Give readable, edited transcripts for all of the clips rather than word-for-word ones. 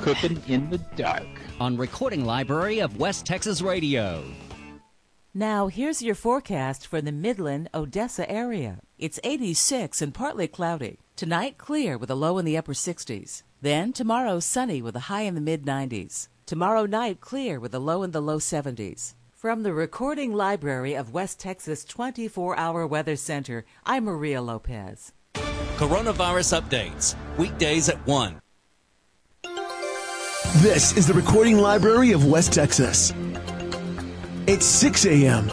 cooking in the dark. On Recording Library of West Texas Radio. Now, here's your forecast for the Midland, Odessa area. It's 86 and partly cloudy. Tonight, clear with a low in the upper 60s. Then, tomorrow, sunny with a high in the mid-90s. Tomorrow night, clear with a low in the low 70s. From the Recording Library of West Texas 24-Hour Weather Center, I'm Maria Lopez. Coronavirus updates, weekdays at 1. This is the Recording Library of West Texas. It's 6 a.m.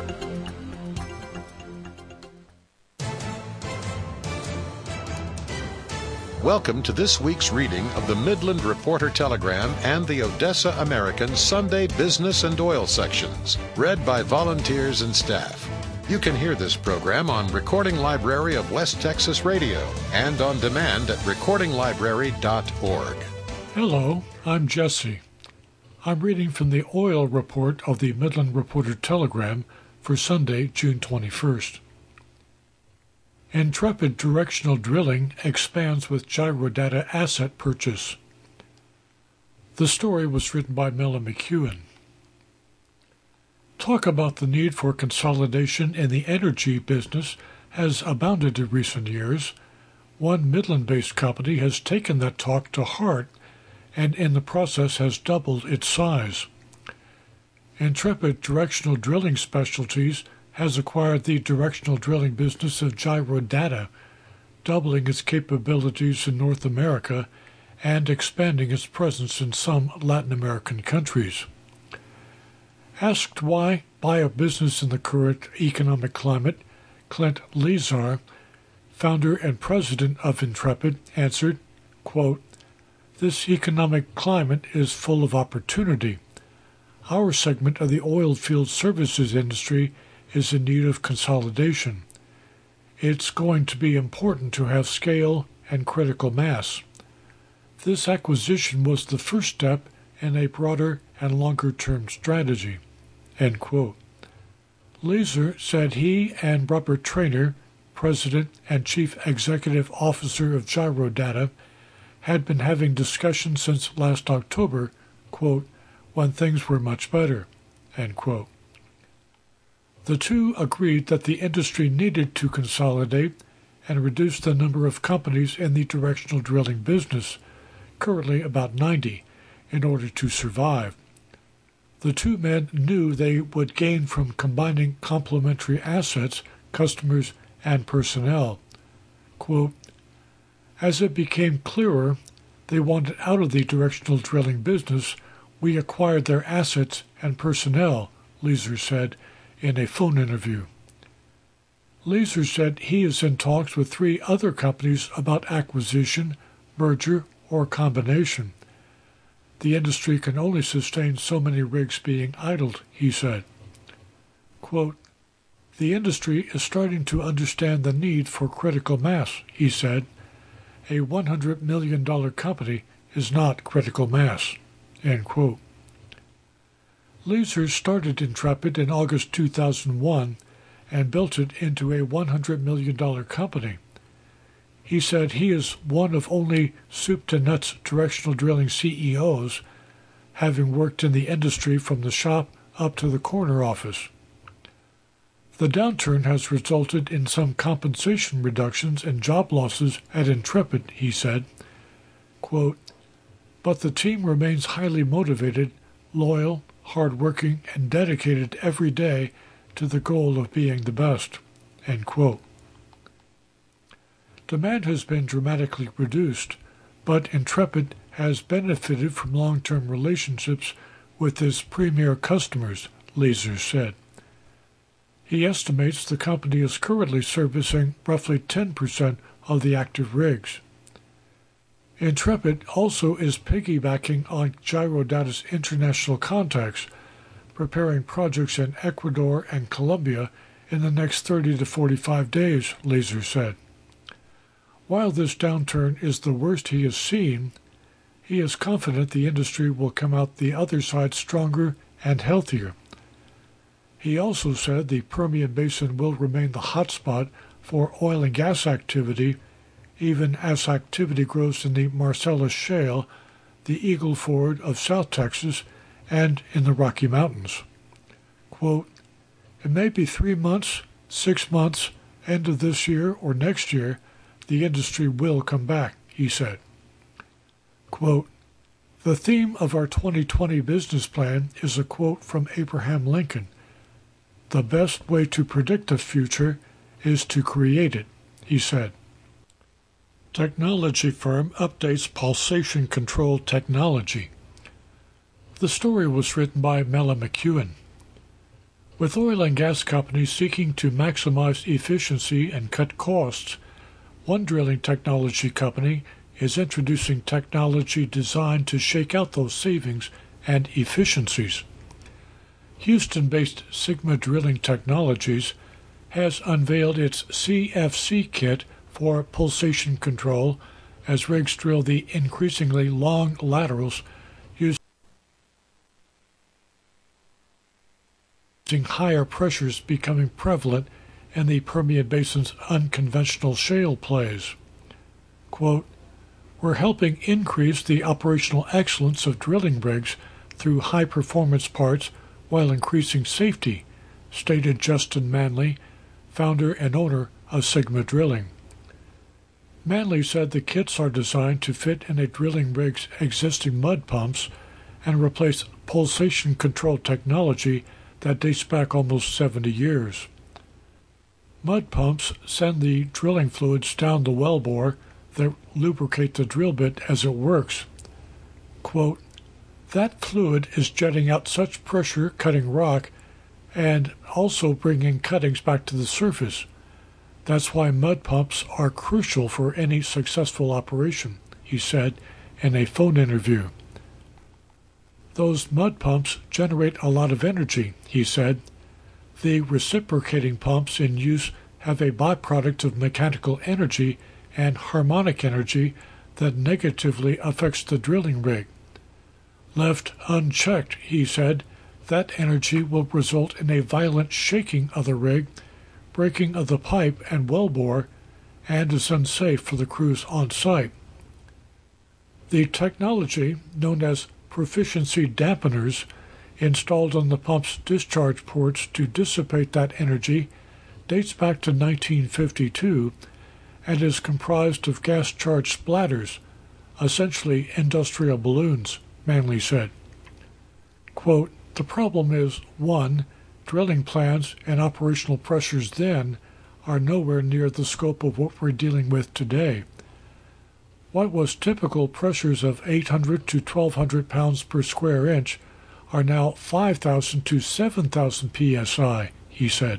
Welcome to this week's reading of the Midland Reporter Telegram and the Odessa American Sunday Business and Oil sections, read by volunteers and staff. You can hear this program on Recording Library of West Texas Radio and on demand at recordinglibrary.org. Hello, I'm Jesse. I'm reading from the oil report of the Midland Reporter Telegram for Sunday, June 21st. Intrepid Directional Drilling expands with Gyrodata asset purchase. The story was written by Mela McEwen. Talk about the need for consolidation in the energy business has abounded in recent years. One Midland-based company has taken that talk to heart and in the process has doubled its size. Intrepid Directional Drilling Specialties has acquired the directional drilling business of Gyrodata, doubling its capabilities in North America and expanding its presence in some Latin American countries. Asked why buy a business in the current economic climate, Clint Lezar, founder and president of Intrepid, answered, quote, "This economic climate is full of opportunity. Our segment of the oil field services industry is in need of consolidation. It's going to be important to have scale and critical mass. This acquisition was the first step in a broader and longer-term strategy." End quote. Leeser said he and Robert Traynor, president and chief executive officer of Gyrodata, had been having discussions since last October, quote, when things were much better, end quote. The two agreed that the industry needed to consolidate and reduce the number of companies in the directional drilling business, currently about 90, in order to survive. The two men knew they would gain from combining complementary assets, customers, and personnel. Quote, "As it became clearer they wanted out of the directional drilling business, we acquired their assets and personnel," Leeser said in a phone interview. Leeser said he is in talks with 3 other companies about acquisition, merger, or combination. The industry can only sustain so many rigs being idled, he said. Quote, "The industry is starting to understand the need for critical mass," he said. "A $100 million company is not critical mass." End quote. Leeser started Intrepid in August 2001 and built it into a $100 million company. He said he is one of only soup-to-nuts directional drilling CEOs, having worked in the industry from the shop up to the corner office. The downturn has resulted in some compensation reductions and job losses at Intrepid, he said. Quote, "But the team remains highly motivated, loyal, hard-working, and dedicated every day to the goal of being the best." End quote. Demand has been dramatically reduced, but Intrepid has benefited from long-term relationships with its premier customers, Leeser said. He estimates the company is currently servicing roughly 10% of the active rigs. Intrepid also is piggybacking on Gyrodata's international contacts, preparing projects in Ecuador and Colombia in the next 30 to 45 days, Leeser said. While this downturn is the worst he has seen, he is confident the industry will come out the other side stronger and healthier. He also said the Permian Basin will remain the hotspot for oil and gas activity, even as activity grows in the Marcellus Shale, the Eagle Ford of South Texas, and in the Rocky Mountains. Quote, "It may be 3 months, 6 months, end of this year or next year, the industry will come back," he said. Quote, "The theme of our 2020 business plan is a quote from Abraham Lincoln. The best way to predict the future is to create it," he said. Technology firm updates pulsation control technology. The story was written by Mela McEwen. With oil and gas companies seeking to maximize efficiency and cut costs, one drilling technology company is introducing technology designed to shake out those savings and efficiencies. Houston-based Sigma Drilling Technologies has unveiled its CFC kit for pulsation control as rigs drill the increasingly long laterals using higher pressures becoming prevalent in the Permian Basin's unconventional shale plays. Quote, "We're helping increase the operational excellence of drilling rigs through high-performance parts while increasing safety," stated Justin Manley, founder and owner of Sigma Drilling. Manley said the kits are designed to fit in a drilling rig's existing mud pumps and replace pulsation control technology that dates back almost 70 years. Mud pumps send the drilling fluids down the wellbore that lubricate the drill bit as it works. Quote, "That fluid is jetting out such pressure cutting rock and also bringing cuttings back to the surface. That's why mud pumps are crucial for any successful operation," he said in a phone interview. "Those mud pumps generate a lot of energy," he said. "The reciprocating pumps in use have a byproduct of mechanical energy and harmonic energy that negatively affects the drilling rig. Left unchecked," he said, "that energy will result in a violent shaking of the rig, breaking of the pipe and wellbore, and is unsafe for the crews on site." The technology, known as proficiency dampeners, installed on the pump's discharge ports to dissipate that energy, dates back to 1952 and is comprised of gas-charged splatters, essentially industrial balloons, Manley said. Quote, "The problem is, 1, drilling plans and operational pressures then are nowhere near the scope of what we're dealing with today. What was typical pressures of 800 to 1,200 pounds per square inch are now 5,000 to 7,000 psi, he said.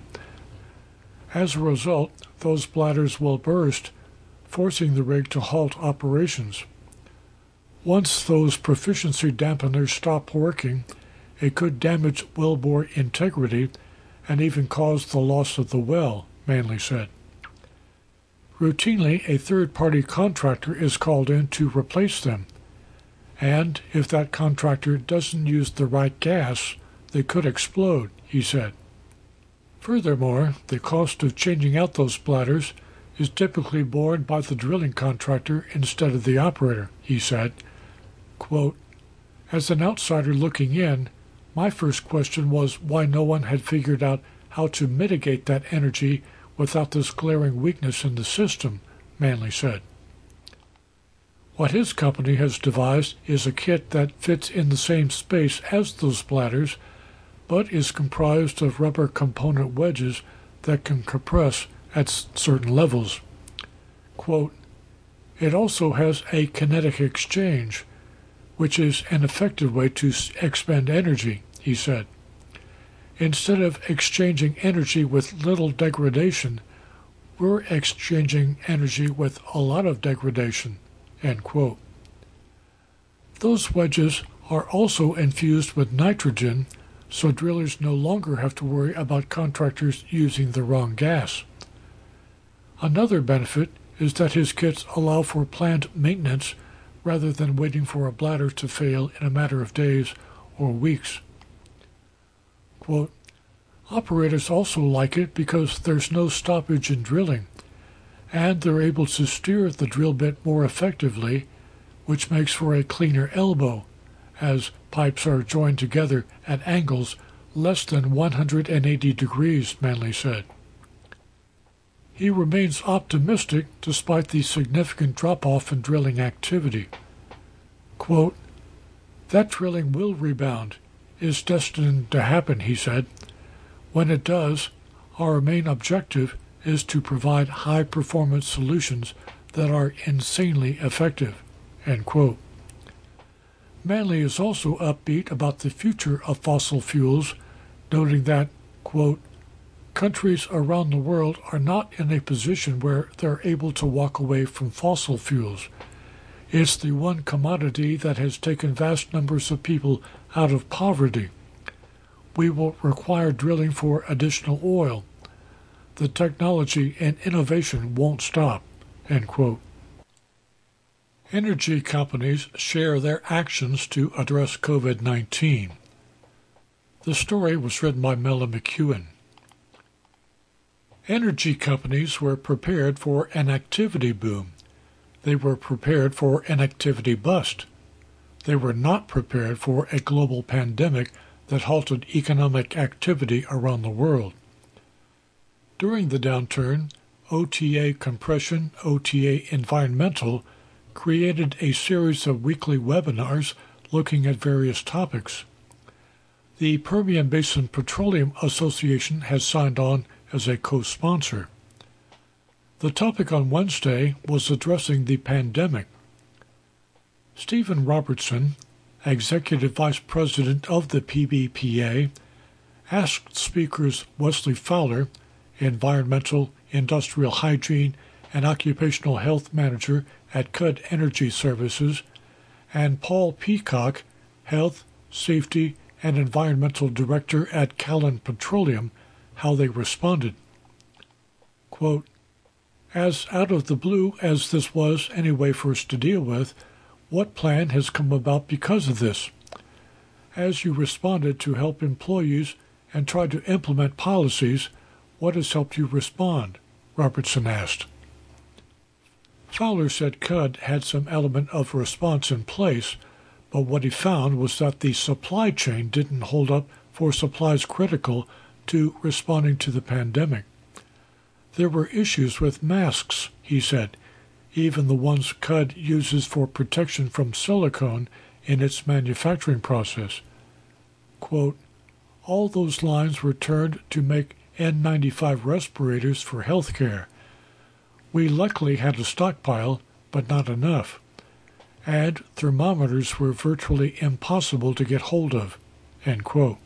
As a result, those bladders will burst, forcing the rig to halt operations. Once those proficiency dampeners stop working, it could damage wellbore integrity and even cause the loss of the well," Manley said. Routinely, a third-party contractor is called in to replace them, and if that contractor doesn't use the right gas, they could explode, he said. Furthermore, the cost of changing out those bladders is typically borne by the drilling contractor instead of the operator, he said. Quote, "As an outsider looking in, my first question was why no one had figured out how to mitigate that energy without this glaring weakness in the system," Manley said. What his company has devised is a kit that fits in the same space as those bladders, but is comprised of rubber component wedges that can compress at certain levels. Quote, "It also has a kinetic exchange, which is an effective way to expend energy," he said. "Instead of exchanging energy with little degradation, we're exchanging energy with a lot of degradation." End quote. Those wedges are also infused with nitrogen, so drillers no longer have to worry about contractors using the wrong gas. Another benefit is that his kits allow for planned maintenance rather than waiting for a bladder to fail in a matter of days or weeks. Quote, "Operators also like it because there's no stoppage in drilling, and they're able to steer the drill bit more effectively, which makes for a cleaner elbow, as pipes are joined together at angles less than 180 degrees, Manley said. He remains optimistic despite the significant drop-off in drilling activity. Quote, "That drilling will rebound, is destined to happen," he said. "When it does, our main objective is to provide high-performance solutions that are insanely effective." End quote. Manley is also upbeat about the future of fossil fuels, noting that, quote, "Countries around the world are not in a position where they're able to walk away from fossil fuels. It's the one commodity that has taken vast numbers of people out of poverty. We will require drilling for additional oil. The technology and innovation won't stop." End quote. Energy companies share their actions to address COVID-19. The story was written by Mela McEwen. Energy companies were prepared for an activity boom. They were prepared for an activity bust. They were not prepared for a global pandemic that halted economic activity around the world. During the downturn, OTA Compression, OTA Environmental created a series of weekly webinars looking at various topics. The Permian Basin Petroleum Association has signed on as a co-sponsor. The topic on Wednesday was addressing the pandemic. Stephen Robertson, Executive Vice President of the PBPA, asked speakers Wesley Fowler, Environmental, Industrial Hygiene, and Occupational Health Manager at CUD Energy Services, and Paul Peacock, Health, Safety, and Environmental Director at Callon Petroleum, how they responded. Quote, "As out of the blue as this was anyway for us to deal with, what plan has come about because of this? As you responded to help employees and tried to implement policies, what has helped you respond?" Robertson asked. Fowler said CUD had some element of response in place, but what he found was that the supply chain didn't hold up for supplies critical to responding to the pandemic. There were issues with masks, he said, even the ones CUD uses for protection from silicone in its manufacturing process. Quote, "All those lines were turned to make N95 respirators for healthcare. We luckily had a stockpile, but not enough. And thermometers were virtually impossible to get hold of." End quote.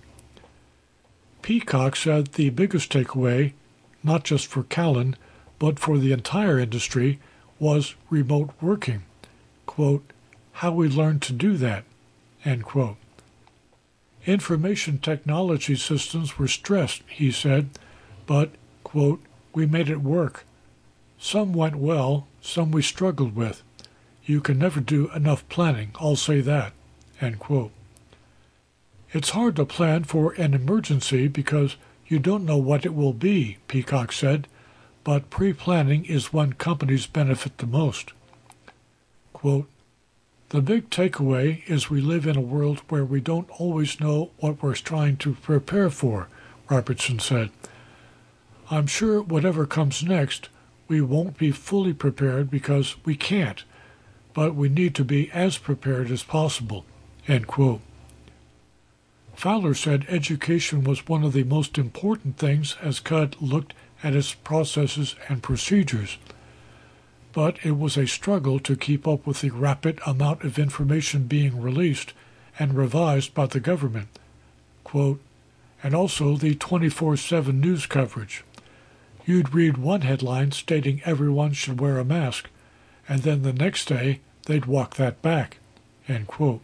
Peacock said the biggest takeaway, not just for Callon, but for the entire industry, was remote working. Quote, "How we learned to do that." End quote. Information technology systems were stressed, he said, but, quote, "We made it work. Some went well, some we struggled with. You can never do enough planning, I'll say that." End quote. "It's hard to plan for an emergency because you don't know what it will be," Peacock said, "but pre-planning is when companies benefit the most." Quote, "The big takeaway is we live in a world where we don't always know what we're trying to prepare for," Robertson said. "I'm sure whatever comes next, we won't be fully prepared because we can't, but we need to be as prepared as possible." End quote. Fowler said education was one of the most important things as CUD looked at its processes and procedures, but it was a struggle to keep up with the rapid amount of information being released and revised by the government. Quote, "And also the 24/7 news coverage. You'd read one headline stating everyone should wear a mask, and then the next day they'd walk that back." End quote.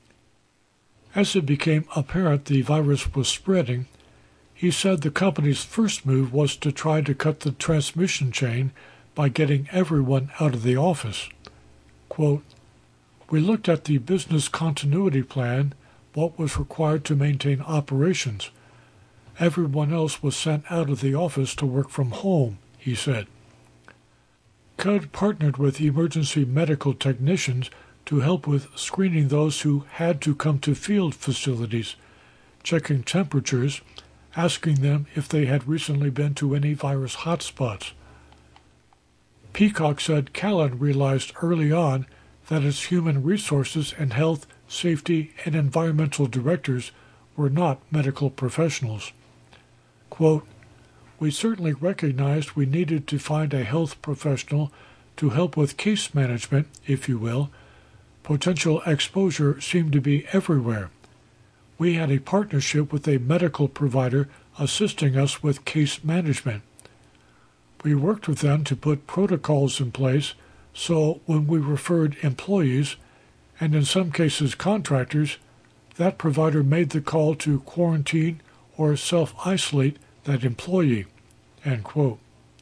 As it became apparent the virus was spreading, he said the company's first move was to try to cut the transmission chain by getting everyone out of the office. Quote, "We looked at the business continuity plan, what was required to maintain operations. Everyone else was sent out of the office to work from home," he said. CUD partnered with emergency medical technicians to help with screening those who had to come to field facilities, checking temperatures, asking them if they had recently been to any virus hotspots. Peacock said Callan realized early on that its human resources and health, safety, and environmental directors were not medical professionals. Quote, "We certainly recognized we needed to find a health professional to help with case management, if you will. Potential exposure seemed to be everywhere. We had a partnership with a medical provider assisting us with case management. We worked with them to put protocols in place so when we referred employees, and in some cases contractors, that provider made the call to quarantine or self-isolate that employee." End quote.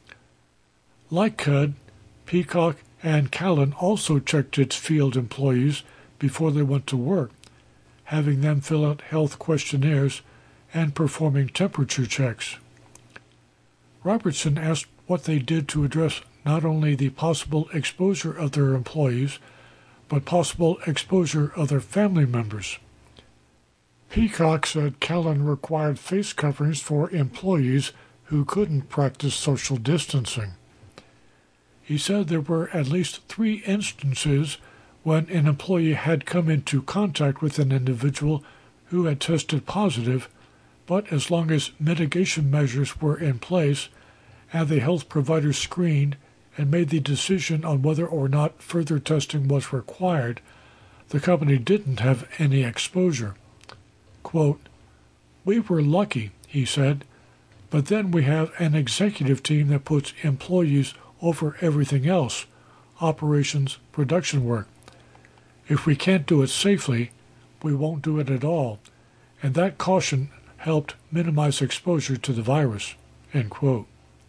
Like CUD, Peacock and Callan also checked its field employees before they went to work, having them fill out health questionnaires and performing temperature checks. Robertson asked what they did to address not only the possible exposure of their employees, but possible exposure of their family members. Peacock said Callan required face coverings for employees who couldn't practice social distancing. He said there were at least 3 instances when an employee had come into contact with an individual who had tested positive, but as long as mitigation measures were in place and the health provider screened and made the decision on whether or not further testing was required, the company didn't have any exposure. Quote, "We were lucky," he said, "but then we have an executive team that puts employees over everything else, operations, production work. If we can't do it safely, we won't do it at all, and that caution helped minimize exposure to the virus." End quote.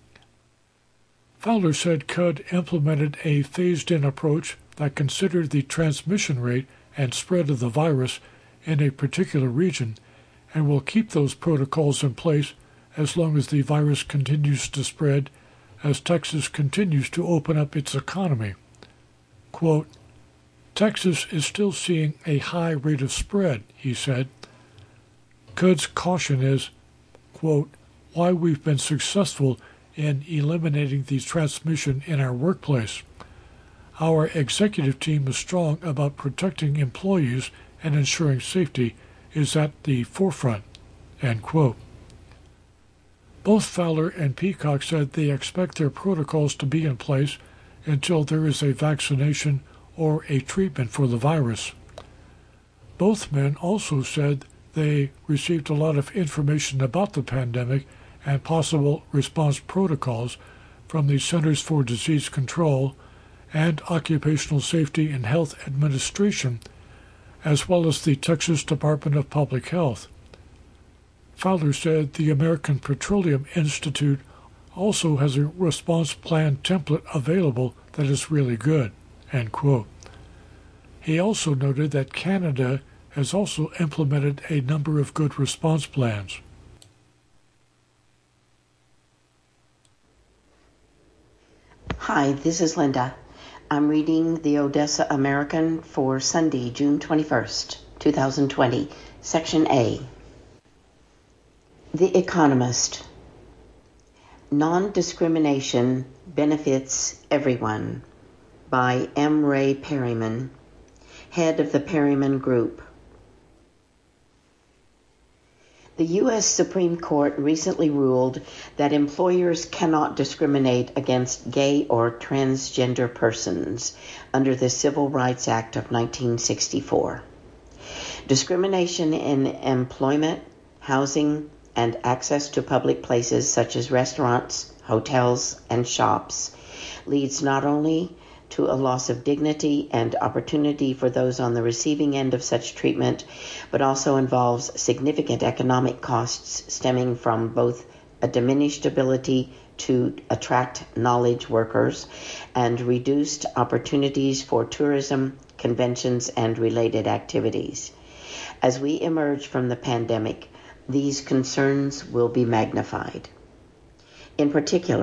Fowler said CUD implemented a phased-in approach that considered the transmission rate and spread of the virus in a particular region and will keep those protocols in place as long as the virus continues to spread as Texas continues to open up its economy. Quote, "Texas is still seeing a high rate of spread," he said. CUD's caution is, quote, "why we've been successful in eliminating the transmission in our workplace. Our executive team is strong about protecting employees and ensuring safety is at the forefront." End quote. Both Fowler and Peacock said they expect their protocols to be in place until there is a vaccination or a treatment for the virus. Both men also said they received a lot of information about the pandemic and possible response protocols from the Centers for Disease Control and Occupational Safety and Health Administration, as well as the Texas Department of Public Health. Fowler said the American Petroleum Institute also has a response plan template available that is really good. End quote. He also noted that Canada has also implemented a number of good response plans. Hi, this is Linda. I'm reading the Odessa American for Sunday, June 21st, 2020, Section A. The Economist. Non-Discrimination Benefits Everyone by M. Ray Perryman, head of the Perryman Group. The U.S. Supreme Court recently ruled that employers cannot discriminate against gay or transgender persons under the Civil Rights Act of 1964. Discrimination in employment, housing, and access to public places such as restaurants, hotels, and shops leads not only to a loss of dignity and opportunity for those on the receiving end of such treatment, but also involves significant economic costs stemming from both a diminished ability to attract knowledge workers and reduced opportunities for tourism, conventions, and related activities. As we emerge from the pandemic, these concerns will be magnified. In particular,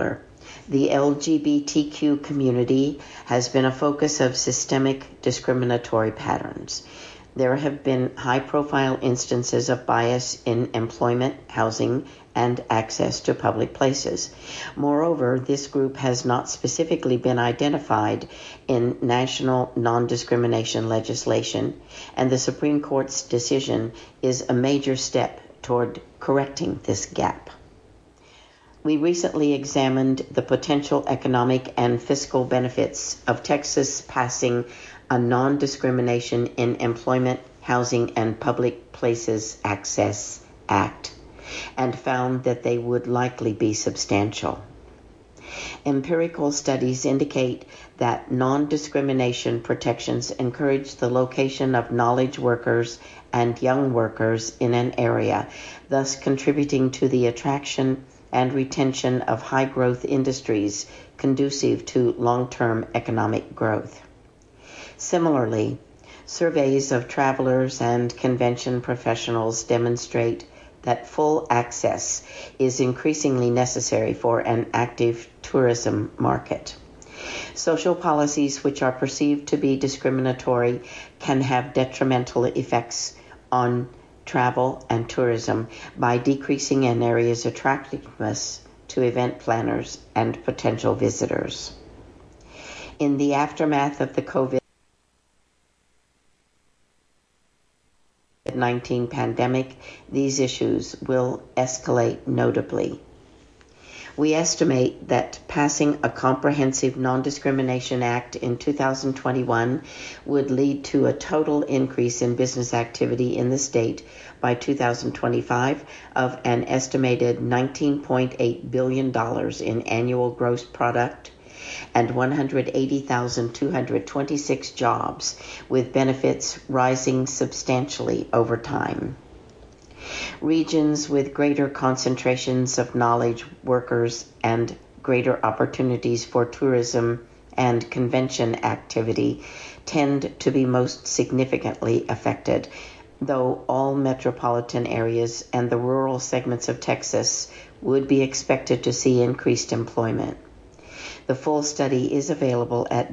The LGBTQ community has been a focus of systemic discriminatory patterns. There have been high-profile instances of bias in employment, housing, and access to public places. Moreover, this group has not specifically been identified in national non-discrimination legislation, and the Supreme Court's decision is a major step toward correcting this gap. We recently examined the potential economic and fiscal benefits of Texas passing a Non-Discrimination in Employment, Housing, and Public Places Access Act, and found that they would likely be substantial. Empirical studies indicate that non-discrimination protections encourage the location of knowledge workers and young workers in an area, thus contributing to the attraction and retention of high-growth industries conducive to long-term economic growth. Similarly, surveys of travelers and convention professionals demonstrate that full access is increasingly necessary for an active tourism market. Social policies which are perceived to be discriminatory can have detrimental effects on travel and tourism by decreasing an area's attractiveness to event planners and potential visitors. In the aftermath of the COVID-19 pandemic, these issues will escalate notably. We estimate that passing a comprehensive non-discrimination act in 2021 would lead to a total increase in business activity in the state by 2025 of an estimated $19.8 billion in annual gross product and 180,226 jobs, with benefits rising substantially over time. Regions with greater concentrations of knowledge workers and greater opportunities for tourism and convention activity tend to be most significantly affected, though all metropolitan areas and the rural segments of Texas would be expected to see increased employment. The full study is available at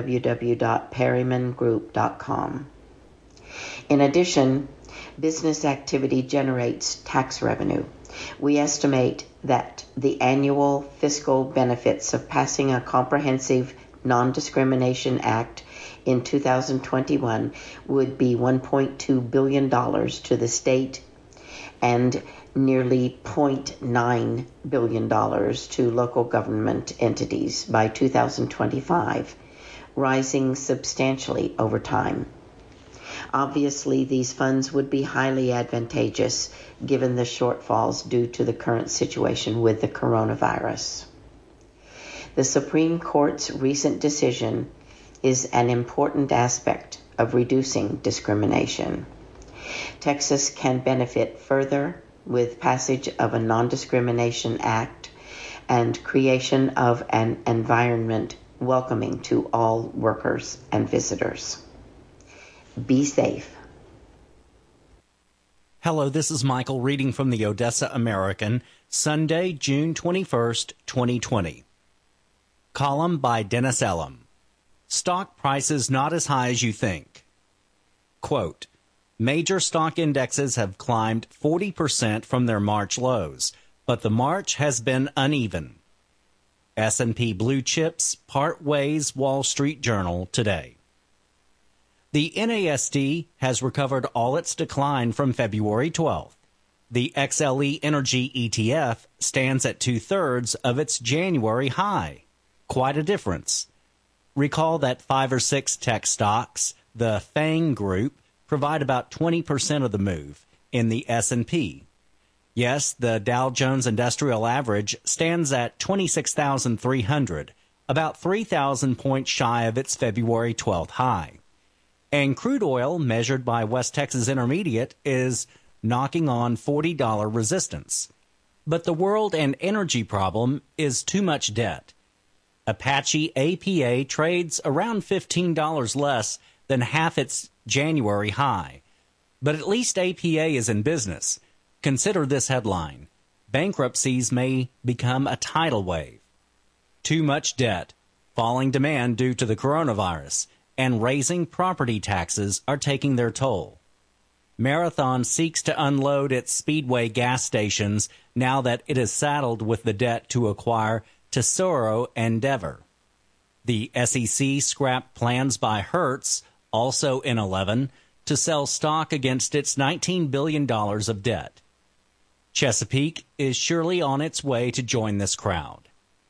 www.perrimangroup.com. In addition, business activity generates tax revenue. We estimate that the annual fiscal benefits of passing a comprehensive non-discrimination act in 2021 would be $1.2 billion to the state and nearly $0.9 billion to local government entities by 2025, rising substantially over time. Obviously, these funds would be highly advantageous given the shortfalls due to the current situation with the coronavirus. The Supreme Court's recent decision is an important aspect of reducing discrimination. Texas can benefit further with passage of a non-discrimination act and creation of an environment welcoming to all workers and visitors. Be safe. Hello, this is Michael reading from the Odessa American, Sunday, June 21st, 2020. Column by Dennis Elam. Stock prices not as high as you think. Quote, major stock indexes have climbed 40% from their March lows, but the march has been uneven. S&P Blue Chips part ways Wall Street Journal today. The NASD has recovered all its decline from February 12th. The XLE Energy ETF stands at 2/3 of its January high. Quite a difference. Recall that 5 or 6 tech stocks, the FANG group, provide about 20% of the move in the S&P. Yes, the Dow Jones Industrial Average stands at 26,300, about 3,000 points shy of its February 12th high. And crude oil, measured by West Texas Intermediate, is knocking on $40 resistance. But the world and energy problem is too much debt. Apache APA trades around $15 less than half its January high. But at least APA is in business. Consider this headline: bankruptcies may become a tidal wave. too much debt, falling demand due to the coronavirus, and raising property taxes are taking their toll. Marathon seeks to unload its Speedway gas stations now that it is saddled with the debt to acquire Tesoro and Dever. The SEC scrapped plans by Hertz, also in 11, to sell stock against its $19 billion of debt. Chesapeake is surely on its way to join this crowd.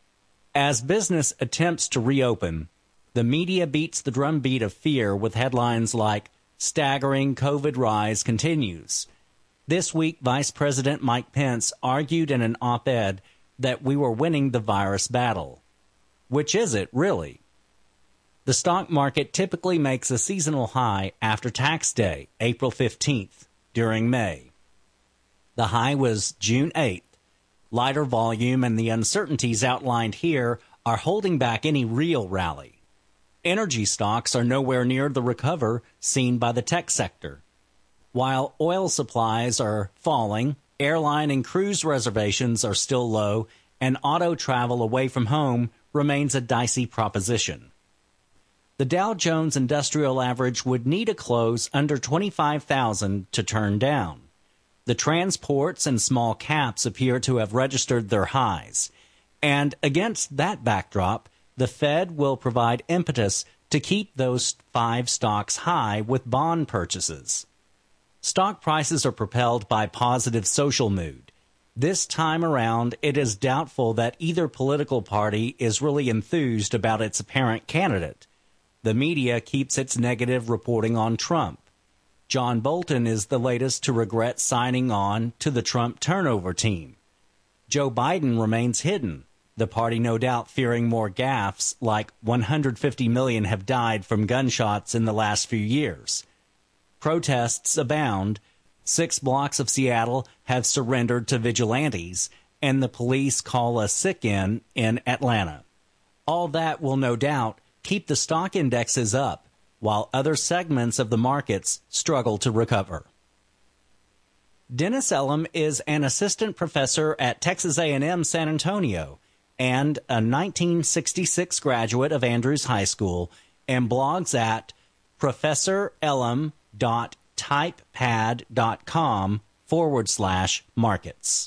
As business attempts to reopen, the media beats the drumbeat of fear with headlines like, "Staggering COVID rise continues." This week, Vice President Mike Pence argued in an op-ed that we were winning the virus battle. Which is it, really? The stock market typically makes a seasonal high after tax day, April 15th, during May. The high was June 8th. Lighter volume and the uncertainties outlined here are holding back any real rally. Energy stocks are nowhere near the recovery seen by the tech sector. While oil supplies are falling, airline and cruise reservations are still low, and auto travel away from home remains a dicey proposition. The Dow Jones Industrial Average would need a close under 25,000 to turn down. The transports and small caps appear to have registered their highs. And against that backdrop, the Fed will provide impetus to keep those 5 stocks high with bond purchases. Stock prices are propelled by positive social mood. This time around, it is doubtful that either political party is really enthused about its apparent candidate. The media keeps its negative reporting on Trump. John Bolton is the latest to regret signing on to the Trump turnover team. Joe Biden remains hidden, the party no doubt fearing more gaffes like 150 million have died from gunshots in the last few years. Protests abound. 6 blocks of Seattle have surrendered to vigilantes, and the police call a sit-in in Atlanta. All that will no doubt keep the stock indexes up, while other segments of the markets struggle to recover. Dennis Elam is an assistant professor at Texas A&M San Antonio and a 1966 graduate of Andrews High School and blogs at professorelam.typepad.com/markets.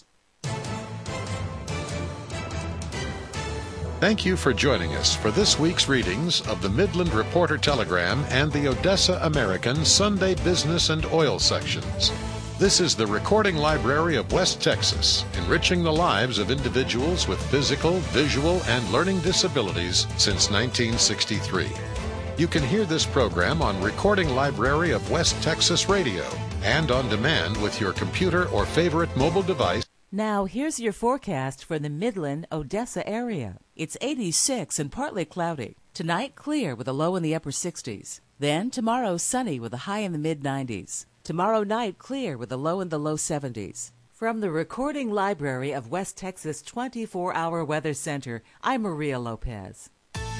Thank you for joining us for this week's readings of the Midland Reporter Telegram and the Odessa American Sunday Business and Oil sections. This is the Recording Library of West Texas, enriching the lives of individuals with physical, visual, and learning disabilities since 1963. You can hear this program on Recording Library of West Texas Radio and on demand with your computer or favorite mobile device. Now, here's your forecast for the Midland, Odessa area. It's 86 and partly cloudy. Tonight, clear with a low in the upper 60s. Then, tomorrow, sunny with a high in the mid-90s. Tomorrow night, clear with a low in the low 70s. From the Recording Library of West Texas 24-Hour Weather Center, I'm Maria Lopez.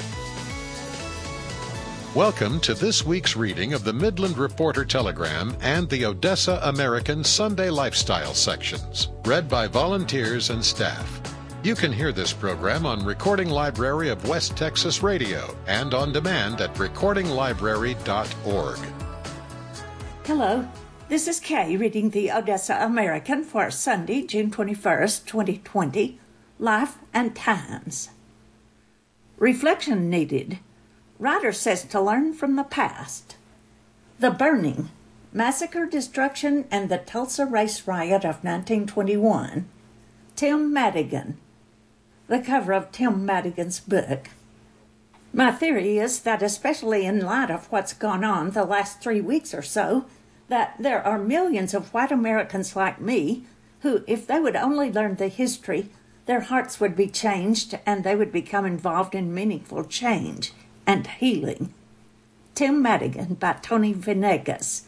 Welcome to this week's reading of the Midland Reporter Telegram and the Odessa American Sunday Lifestyle sections, read by volunteers and staff. You can hear this program on Recording Library of West Texas Radio and on demand at recordinglibrary.org. Hello, this is Kay reading the Odessa American for Sunday, June 21st, 2020, Life and Times. Reflection needed. Writer says to learn from the past. The Burning, Massacre, Destruction, and the Tulsa Race Riot of 1921. Tim Madigan. The cover of Tim Madigan's book. My theory is that, especially in light of what's gone on the last 3 weeks or so, that there are millions of white Americans like me who, if they would only learn the history, their hearts would be changed and they would become involved in meaningful change and healing. Tim Madigan by Tony Venegas,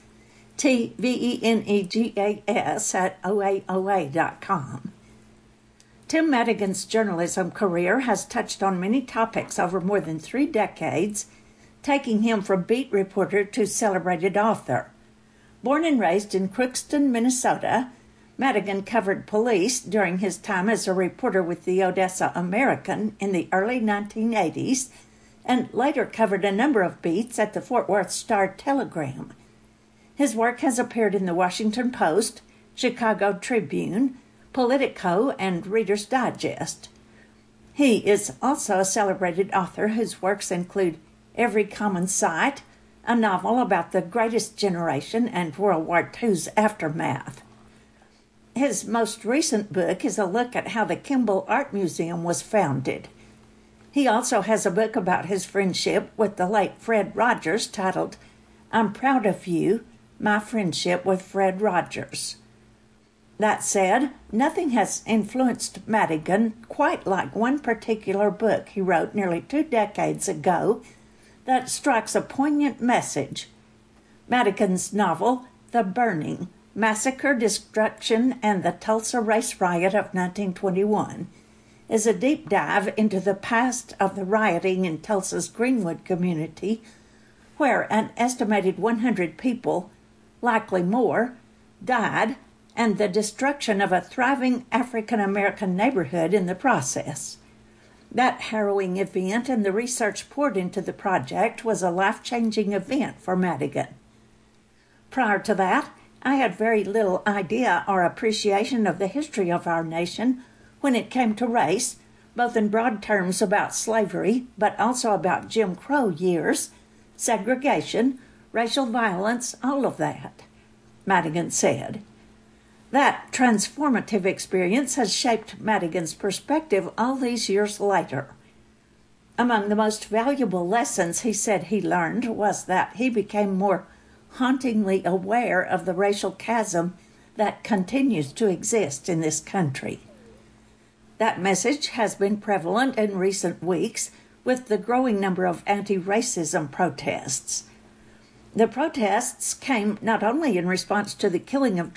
TVENEGAS at OAOA.com. Tim Madigan's journalism career has touched on many topics over more than 3 decades, taking him from beat reporter to celebrated author. Born and raised in Crookston, Minnesota, Madigan covered police during his time as a reporter with the Odessa American in the early 1980s and later covered a number of beats at the Fort Worth Star-Telegram. His work has appeared in the Washington Post, Chicago Tribune, Politico, and Reader's Digest. He is also a celebrated author whose works include Every Common Sight, a novel about the Greatest Generation and World War II's aftermath. His most recent book is a look at how the Kimball Art Museum was founded. He also has a book about his friendship with the late Fred Rogers titled, I'm Proud of You, My Friendship with Fred Rogers. That said, nothing has influenced Madigan quite like one particular book he wrote nearly 2 decades ago that strikes a poignant message. Madigan's novel, The Burning, Massacre, Destruction, and the Tulsa Race Riot of 1921, is a deep dive into the past of the rioting in Tulsa's Greenwood community, where an estimated 100 people, likely more, died, and the destruction of a thriving African-American neighborhood in the process. That harrowing event and the research poured into the project was a life-changing event for Madigan. Prior to that, I had very little idea or appreciation of the history of our nation when it came to race, both in broad terms about slavery, but also about Jim Crow years, segregation, racial violence, all of that, Madigan said. That transformative experience has shaped Madigan's perspective all these years later. Among the most valuable lessons he said he learned was that he became more hauntingly aware of the racial chasm that continues to exist in this country. That message has been prevalent in recent weeks with the growing number of anti-racism protests. The protests came not only in response to the killing of